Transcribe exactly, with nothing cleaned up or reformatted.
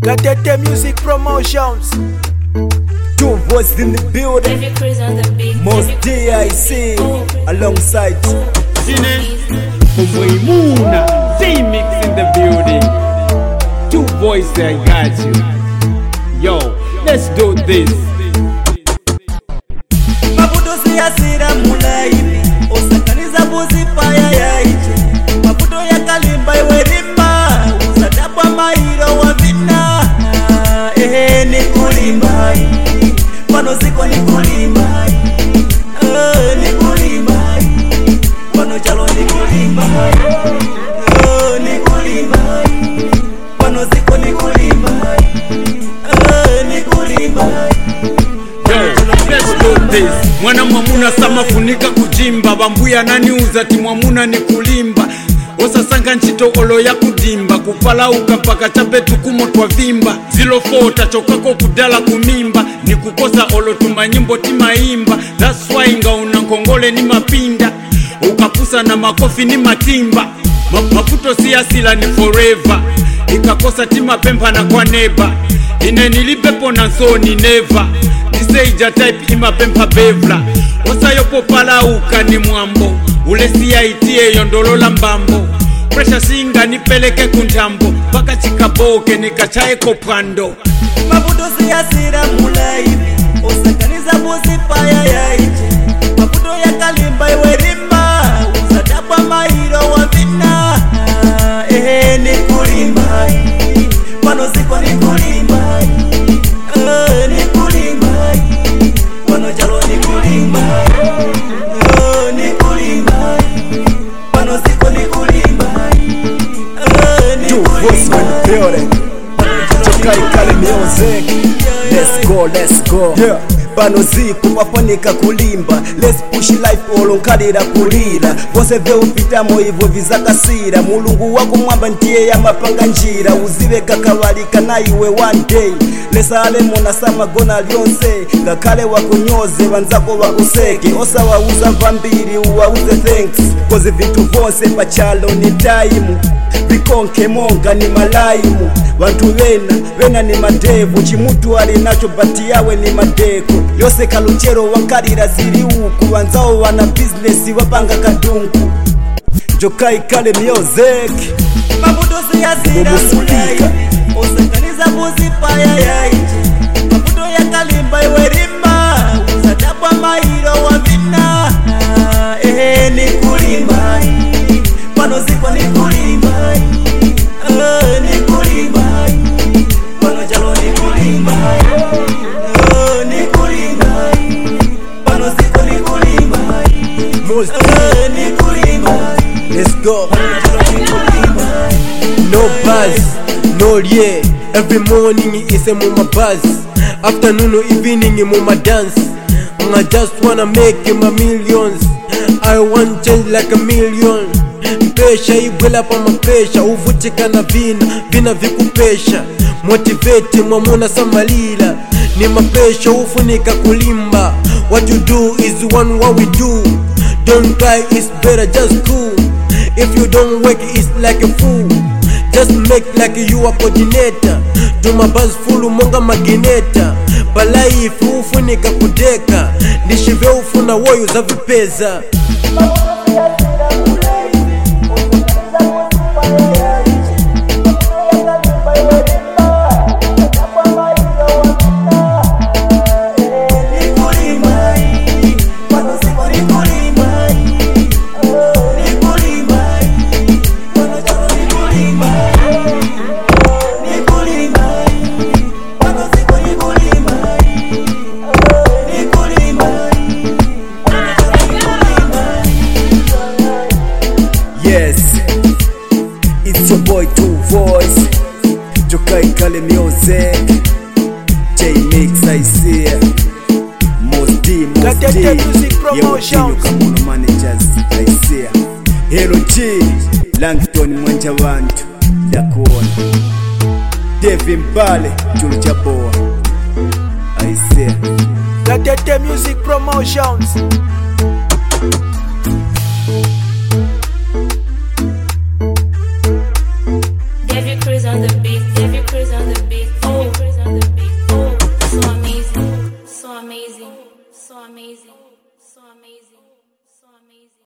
Gatete Music Promotions. Two voices in the building. Most D I C alongside Cine Umuimuna Z-Mix in the building. Two voices, I got you. Yo, let's do this. Mabuto siyasira mulaibi osakaniza buzi paya ya iche. Mabuto ya kalimba iwe rimba usadabwa mairo wa vina. Ehe ni kulimba pano ziko ni kulimba. Eh ni kulimba pano chalo ni kulimba. Eh ni kulimba pano ziko ni kulimba. Eh ni kulimba. Let's do this. Mwana mwamuna sama funika kujimba. Bambuya nani uzati mwamuna ni kulimba. Osasanga nchito olo ya kudimba. Kupala ukapaka chape tukumo kwa vimba. Zilo fota chokako kudala kumimba. Ni kukosa olo tumanyimbo timaimba. That's why nga unankongole ni mapinda. Ukapusa na makofi ni matimba. Ma mafuto siyasila ni forever. Ikakosa tima pempa na kwa neba. Ine nilipepo na zoni never. Niseija type ima pempa bevla. Osa yopo pala uka ni mwambo. Ulesi ya itie yondolola mbambo. Pressure singa nipeleke kuntambo. Paka chikaboke nikachae kopando. Mabuto siyasira mulaibi osakaniza buzi paya ya iche. Mabuto ya kalimba iwe rimba usadabwa mairo wa vina. Ehe ni kulimba pano ziko ni kulimba. Eh ni kulimba pano chalo ni kulimba. Eh ni kulimba pano ziko ni kulimba. Eh ni kulimba. Chokai kale music. Let's go, let's go. Yeah. Pano ziku waponika kulimba. Let's push life olonkalira kulira. Vose vyo upitamo hivyo vizakasira. Mulungu wako mwamba ntie ya mapanga njira. Uzive kakawalika na iwe one day. Lesa ale mona sama gona lyonse. Gakale wakunyoze wanzako wakuseke. Osa wauza vambiri uwauze thanks. Koze vitu vonse pachalo ni time. Vikonke monga ni malaimu. Wantu wena, wena ni madevu. Chimutu alinacho bati yawe ni madeko. Yose kaluchero wankarira ziri uku. Wanzao wana business wapanga kadunku. Jokai kale music. Mabuto siyasira mulaibi osakaniza buzi paya ya iche. Mabuto ya kalimba iwe rimba usadabwa mairo wa vina. Ehe ni kulimba pano ziko ni kulimba. Eh ni kulimba pano chalo ni kulimba. Eh ni kulimba pano ziko ni kulimba. Eh ni kulimba. Let's go. No buzz, no yeah. Every morning is a mama buzz. Afternoon or evening in mama dance. I just wanna make my millions. I want change like a million. Pesha ibwela pa mapesha. Uvutika na vina, vina vikupesha. Motivate mwamuna samalila. Ni mapesha ufunika kulimba. What you do is one what we do. Don't try, it's better, just cool. If you don't work, it's like a fool. Just make like you a coordinator. Do my buzz full monga magineta. Balaifu ufunika kudeka. Nishive ufuna woyu za vipeza. Yes, it's your boy Two Voice. Jokai kale music. J-Mix I see. Most D, most D. Gatete Music Promotions. Kamuno managers I see. Hero G, Langton mwanja wantu Dakuona Devin Bale, Chulu Chaboa I see. Gatete Music Promotions. Every cruise on the beat, every cruise on the beat. beat. Oh, oh, so amazing, so amazing, so amazing, so amazing, so amazing.